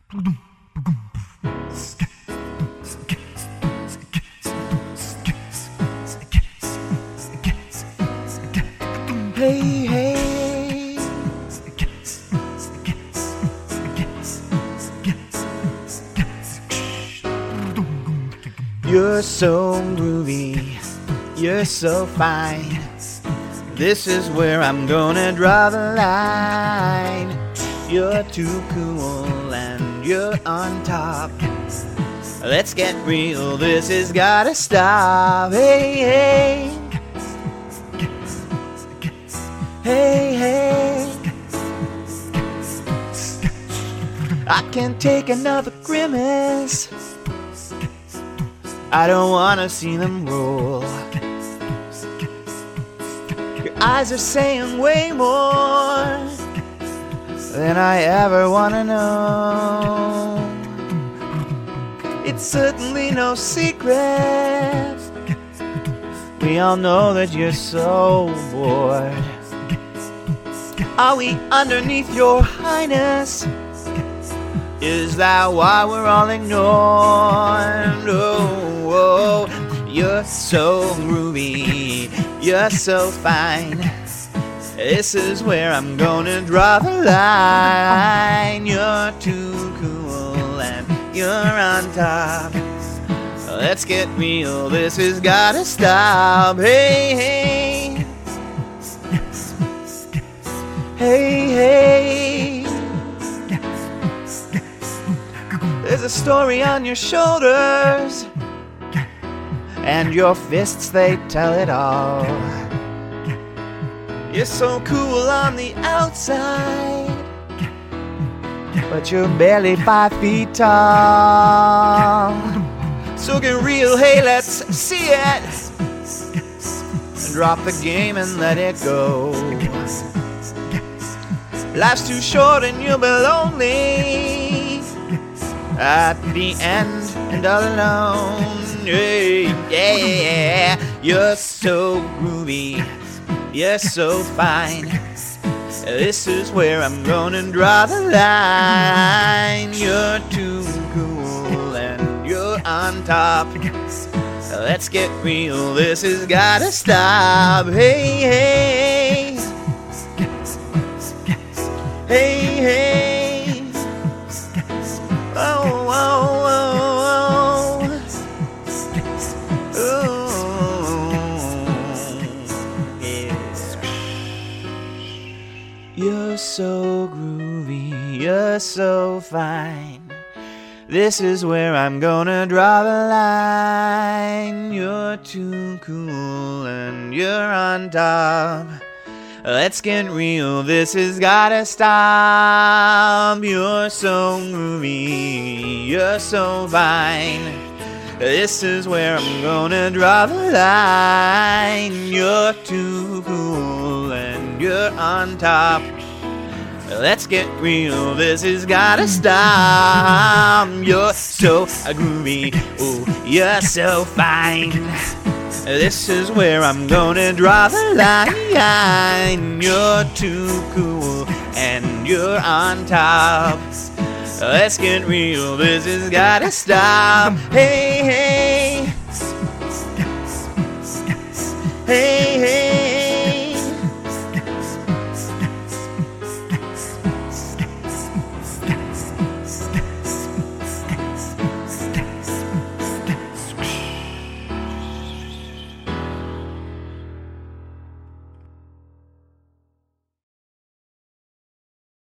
Hey, hey. You're so groovy, you're so fine. This is where I'm gonna draw the line. You're too cool and you're on top. Let's get real, this has gotta stop. Hey, hey. Hey, hey. I can't take another grimace. I don't wanna see them roll. Your eyes are saying way more than I ever wanna know. It's certainly no secret. We all know that you're so bored. Are we underneath your highness? Is that why we're all ignored? Oh, oh, you're so groovy, you're so fine. This is where I'm gonna draw the line. You're too cool and you're on top. Let's get real, this has gotta stop. Hey, hey. Hey, hey. There's a story on your shoulders, and your fists, they tell it all. You're so cool on the outside, but you're barely 5 feet tall. So get real, hey, let's see it. Drop the game and let it go. Life's too short and you'll be lonely at the end and all alone. Yeah, yeah. You're so groovy, you're so fine. This is where I'm gonna draw the line. You're too cool and you're on top. Let's get real, this has gotta stop. Hey, hey. Hey, hey. Oh, oh, oh, oh. Oh, yeah. You're so groovy, you're so fine. This is where I'm gonna draw the line. You're too cool and you're on top. Let's get real, this has gotta stop. You're so groovy, you're so fine. This is where I'm gonna draw the line. You're too cool and you're on top. Let's get real, this has gotta stop. You're so groovy, ooh, you're so fine. This is where I'm gonna draw the line. You're too cool and you're on top. Let's get real, this has gotta stop. Hey, hey. Hey, hey.